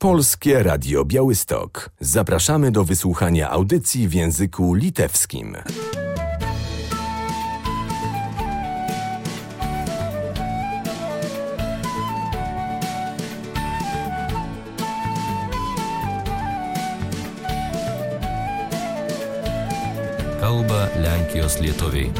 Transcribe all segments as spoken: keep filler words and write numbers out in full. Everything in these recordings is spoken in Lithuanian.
Polskie Radio Białystok. Zapraszamy do wysłuchania audycji w języku litewskim. Kalba Lenkijos lietuviai.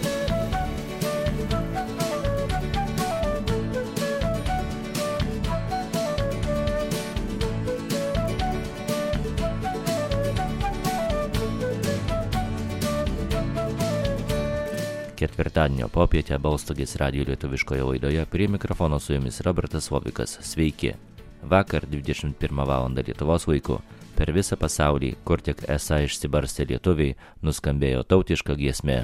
Ketvirtadienio popietę Balstogės radijo lietuviškoje laidoje prie mikrofono su jumis Robertas Vovikas. Sveiki. Vakar dvidešimt pirmą valandą Lietuvos laiku per visą pasaulį, kur tik esą išsibarstę lietuviai, nuskambėjo tautiška giesmė.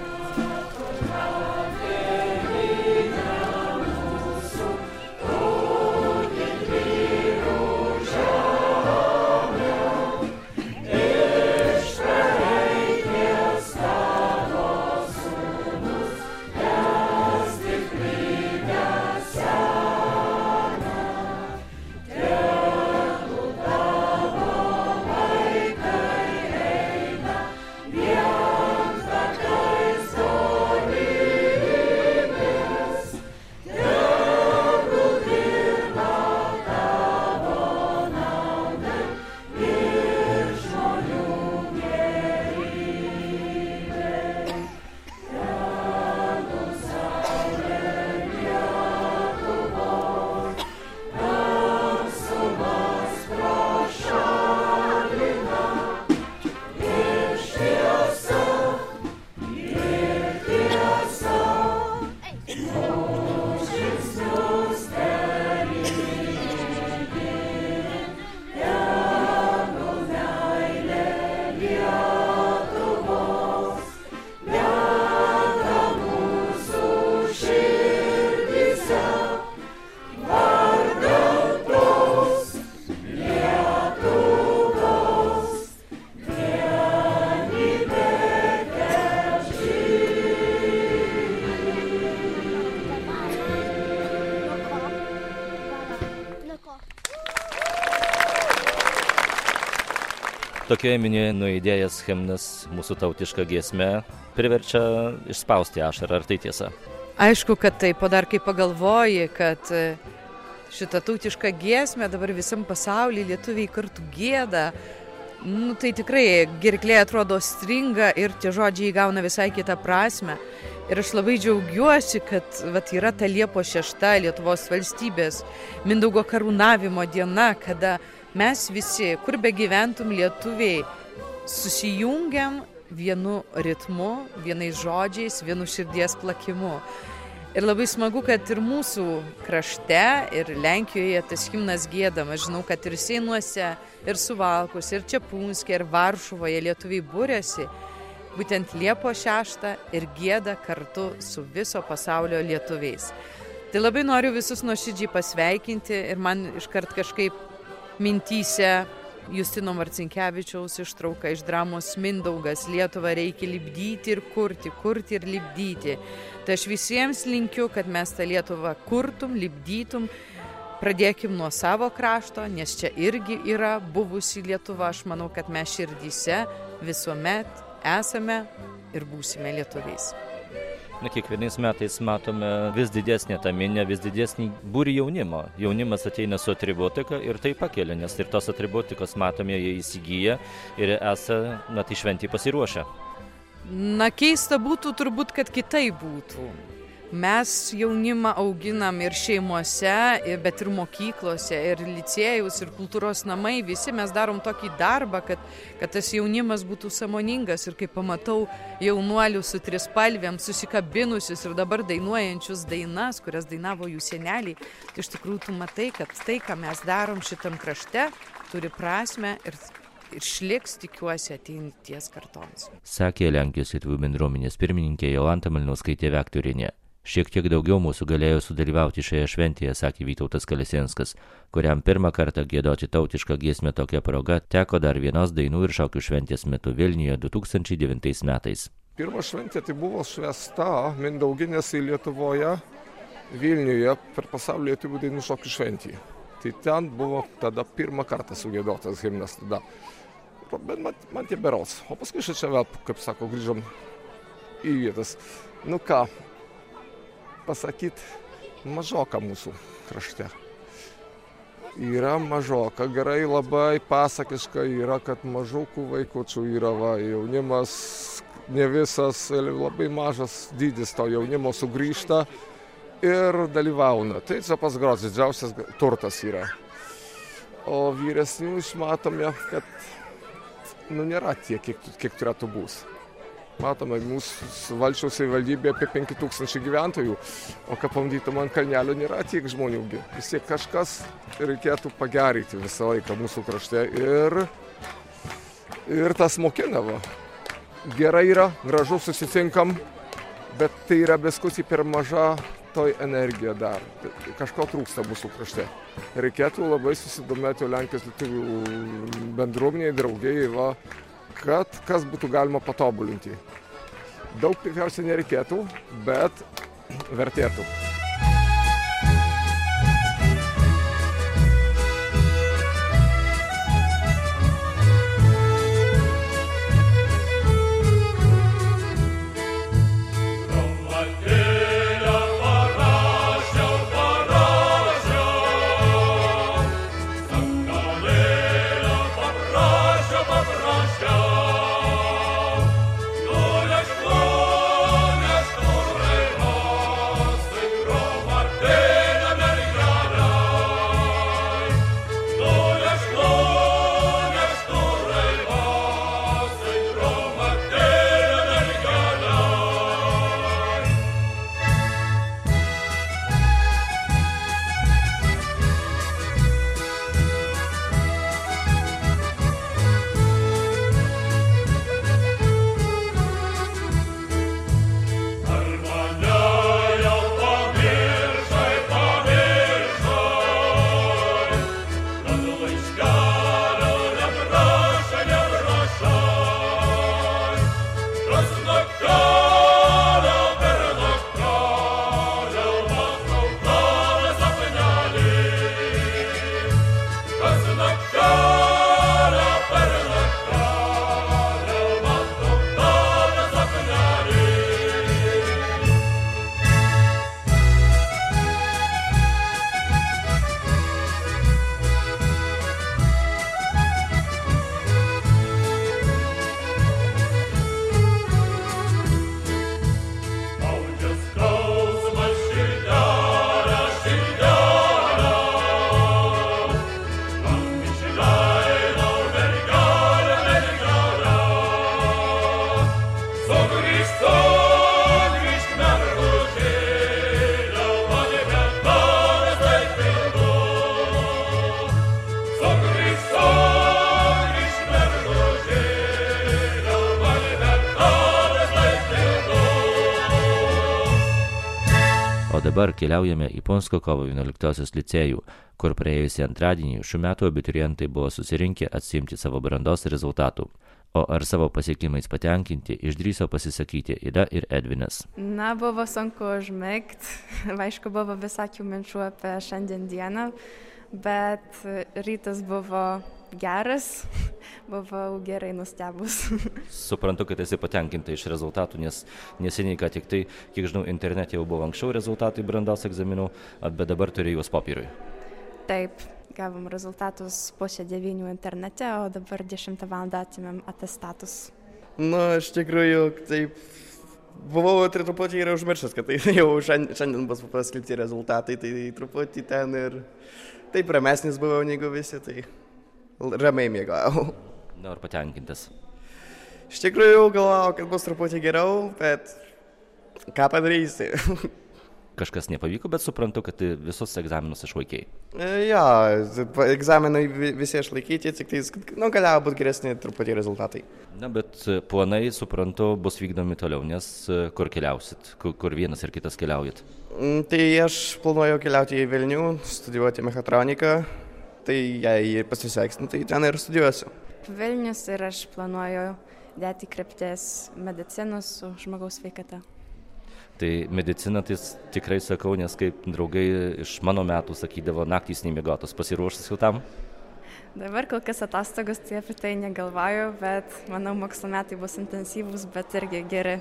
Tokioje minioje nuaidėjęs himnas mūsų tautiška giesmė priverčia išspausti ašarą, ar tai tiesa? Aišku, kad taip, o dar kai pagalvoji, kad šitą tautišką giesmę dabar visam pasaulyje lietuviai kartu gieda, nu, tai tikrai gerklė atrodo stringa ir tie žodžiai įgauna visai kitą prasmę. Ir aš labai džiaugiuosi, kad vat, yra ta Liepos šešta Lietuvos valstybės Mindaugo karūnavimo diena, kada mes visi, kur be gyventum lietuviai, susijungiam vienu ritmu, vienais žodžiais, vienu širdies plakimu. Ir labai smagu, kad ir mūsų krašte, ir Lenkijoje tas himnas giedamas. Žinau, kad ir Seinuose, ir Suvalkus, ir Čepunske, ir Varšuvoje lietuviai būrėsi būtent Liepos šeštą ir gieda kartu su viso pasaulio lietuviais. Tai labai noriu visus nuoširdžiai pasveikinti ir man iškart kažkaip mintyse Justino Marcinkevičiaus ištrauka iš dramos Mindaugas. Lietuvą reikia lipdyti ir kurti, kurti ir lipdyti. Tai aš visiems linkiu, kad mes tą Lietuvą kurtum, lipdytum. Pradėkim nuo savo krašto, nes čia irgi yra buvusi Lietuva. Aš manau, kad mes širdyse visuomet esame ir būsime lietuviais. Na, kiekvienais metais matome vis didesnį tą minią, vis didesnį būrį jaunimo. Jaunimas ateina su atributika ir tai pakelia, nes ir tos atributikos matome, jie įsigyja ir esą, na, tai šventį pasiruošę. Na, keista būtų turbūt, kad kitaip būtų. Mes jaunimą auginam ir šeimuose, bet ir mokyklose, ir licėjus, ir kultūros namai. Visi mes darom tokį darbą, kad, kad tas jaunimas būtų sąmoningas. Ir kai pamatau jaunuolius su trispalvėm, susikabinusius ir dabar dainuojančius dainas, kurias dainavo jų seneliai, tai iš tikrųjų tu matai, kad tai, ką mes darom šitam krašte, turi prasmę ir ir šliks, tikiuosi, ateinties kartoms. Sakė Lenkijos lietuvių bendruomenės pirmininkė Jolanta Malnauskaitė Vektorienė. Šiek tiek daugiau mūsų galėjo sudalyvauti šioje šventėje, sakė Vytautas Kalesinskas, kuriam pirmą kartą giedoti tautišką giesmę tokia proga teko dar vienos dainų ir šokių šventės metu Vilniuje du tūkstančiai devintais metais. Pirma šventė tai buvo švęsta Mindauginėse Lietuvoje, Vilniuje per pasaulio lietuvių dainų šokių šventį. Tai ten buvo tada pirmą kartą sugiedotas himnas tada. Bet man, man tie berods. O paskui čia vėl, kaip sako, grįžom į vietas. Nu ką, pasakyt, mažoka mūsų krašte. Yra mažoka, gerai labai pasakiška yra, kad mažukų vaikučių yra va, jaunimas, ne visas, labai mažas dydis to jaunimo sugrįžta ir dalyvauna. Tai čia pas Grodzis didžiausias turtas yra. O vyresnių išmatome, kad nu, nėra tiek, kiek, kiek turėtų bus. Matome, mūsų Valčiaus savivaldybė apie penki tūkstančiai gyventojų, o ką pamatytum ant kalnelio, nėra tiek žmonių. Vis tiek kažkas reikėtų pagerinti visą laiką mūsų krašte ir, ir tas mokinavo. Gerai yra, gražu susitinkam, bet tai yra beskusiai per maža toj energija dar. Kažko trūksta mūsų krašte. Reikėtų labai susidomėti Lenkijos lietuvių bendruomeniai, draugiai, va, kad kas būtų galima patobulinti. Daug tikriausiai nereikėtų, bet vertėtų. O dabar keliaujame į Punsko kovo vienuoliktosios licėjų, kur praėjusį antradienį šių metų abiturientai buvo susirinkę atsiimti savo brandos rezultatų. O ar savo pasiekimais patenkinti, išdrįso pasisakyti Ida ir Edvinas. Na, buvo sunku užmigti, aišku, buvo visokių minčių apie šiandien dieną, bet rytas buvo geras, buvau gerai nustebus. Suprantu, kad esi patenkinta iš rezultatų, nes neseniai, ką tik tai, kiek žinau, internete jau buvo anksčiau rezultatai brandos egzaminų, bet dabar turi juos popierui. Taip, gavom rezultatus pusę devynių internete, o dabar dešimtą valandą atėmėm atestatus. Na, iš tikrųjų, taip, buvau truputį ir užmiršęs, kad tai jau šiandien bus paskelbti rezultatai, tai truputį ten ir taip ramesnis buvau negu visi, tai ramiai mėgau. Na, ar patenkintas? Iš tikrųjų galvojau, kad bus truputį geriau, bet ką padarysi? Kažkas nepavyko, bet suprantu, kad visus egzaminus išlaikėjai. Ja, egzaminai visi išlaikyti, tik tai, nu, galėjo būti geresni truputį rezultatai. Na, bet planai, suprantu, bus vykdomi toliau, nes kur keliausit, kur vienas ir kitas keliaujat? Tai aš planuoju keliauti į Vilnių, studijuoti mechatroniką, tai jei pasiseks, tai ten ir studijuosiu. Vilnius ir aš planuoju dėti krypties medicinos su žmogaus sveikata. Tai medicina, tai tikrai sakau, nes kaip draugai iš mano metų sakydavo, naktys nemiegotos, pasiruošus jau tam? Dabar kol kas atostogos, tai apie tai negalvoju, bet manau, mokslo metai bus intensyvūs, bet irgi geri.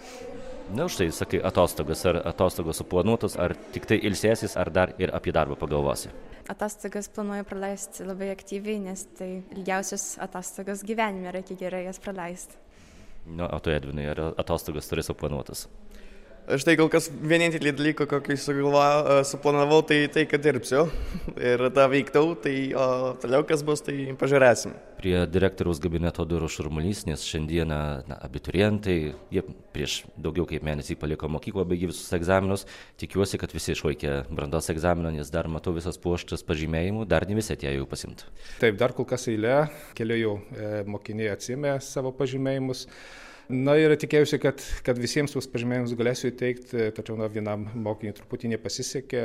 Na, štai, sakai, atostogos, ar atostogos suplanuotos, ar tik tai ilsėsis, ar dar ir apie darbą pagalvosi? Atostogas planuoju praleisti labai aktyviai, nes tai ilgiausios atostogos gyvenime, reikia gerai jas praleisti. Na, o tu, Edvinai, ar atostogos turi suplanuotas? Aš tai kol kas vienintelį dalyką, kokį sugalvojau, suplanavau, tai tai, kad dirbsiu ir tą veiktau, tai o toliau kas bus, tai pažiūrėsim. Prie direktoriaus gabineto durų šurmulys, nes šiandieną na, abiturientai, jie prieš daugiau kaip mėnesį paliko mokyklą, baigė visus egzaminus. Tikiuosi, kad visi išlaikė brandos egzaminą, nes dar matau visas pluoštas pažymėjimų, dar ne visi atėjo jų pasimti. Taip, dar kol kas eilė, keli jau e, mokiniai atsiėmė savo pažymėjimus. Na ir tikėjausi, kad, kad visiems tuos pažymėjimus galėsiu įteikti, tačiau na, vienam mokiniui truputį nepasisekė,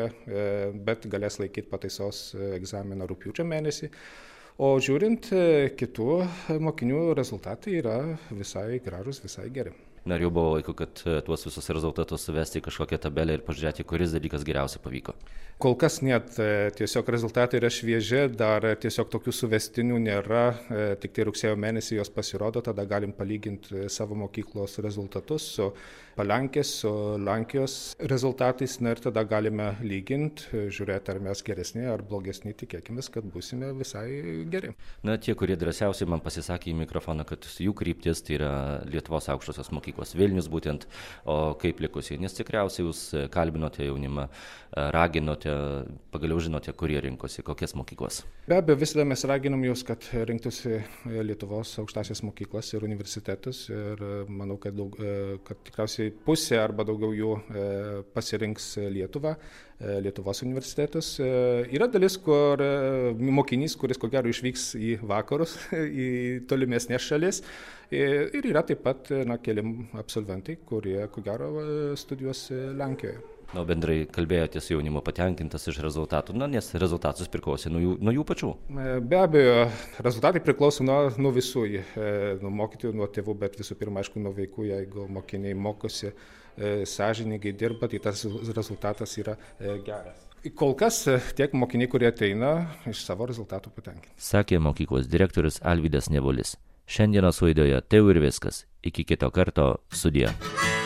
bet galės laikyti pataisos egzaminą rugpjūčio mėnesį. O žiūrint, kitų mokinių rezultatai yra visai gražus, visai geri. Na ir jau buvo laiku, kad tuos visus rezultatus suvesti į kažkokią tabelę ir pažiūrėti, kuris dalykas geriausiai pavyko. Kol kas net tiesiog rezultatai yra švieži, dar tiesiog tokių suvestinių nėra, tik tai rugsėjo mėnesį jos pasirodo, tada galim palyginti savo mokyklos rezultatus su Palenkės, su Lenkijos rezultatais, na ir tada galime lyginti, žiūrėti, ar mes geresni ar blogesni, tikėkimės, kad būsime visai geri. Na, tie, kurie drąsiausiai man pasisakė į mikrofoną, kad jų kryptis tai yra Lietuvos aukštosios mokyklos, Vilnius būtent, o kaip likusiai, nes tikriausiai jūs kalbinote jaunimą, raginote, pagaliau žinote, kurie rinkosi, kokias mokyklas. Be abejo, visada mes raginam jūs, kad rinktųsi Lietuvos aukštasias mokyklas ir universitetus ir manau, kad, daug, kad tikriausiai pusė arba daugiau jų pasirinks Lietuvą, Lietuvos universitetus. Yra dalis, kur mokinys, kuris ko gero išvyks į vakarus, į tolimesnės šalis. Ir yra taip pat na, keli absolventai, kurie ko gero studijuos Lenkijoje. Na, bendrai kalbėjotės jaunimo patenkintas iš rezultatų, na, nes rezultatus priklausė nuo jų, nuo jų pačių. Be abejo, rezultatai priklauso nuo, nuo visų, nuo mokytojų, nuo tėvų, bet visų pirma, aišku, nuo vaikų, jeigu mokiniai mokosi sąžiningai dirba, tai tas rezultatas yra geras. Kol kas tiek mokiniai, kurie ateina, iš savo rezultatų patenkinti. Sakė mokyklos direktorius Alvydas Nevolis. Šiandienos laidoje tai ir viskas. Iki kito karto, sudie.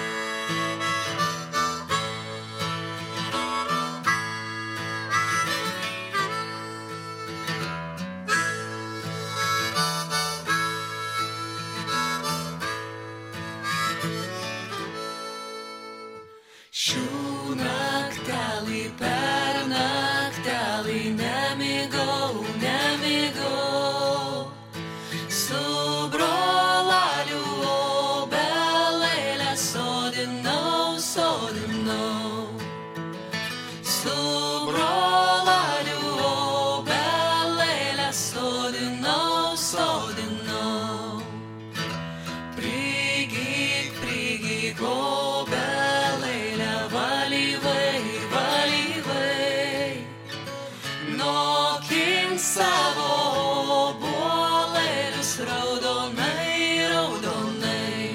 Šių naktelį per naktelį nemigau, nemigau. Su brolaliu obelėlę sodinau, sodinau. Su brolaliu obelėlę sodinau, sodinau. Prigyk, prigyk obelėlę, valyvai, valyvai. Nokink savo obuolėlius raudonai, raudonai.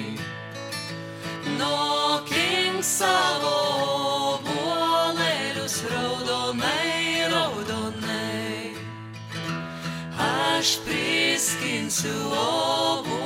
Nokink savo obuolėlius raudonai, raudonai. Aš priskinsiu obuolėlius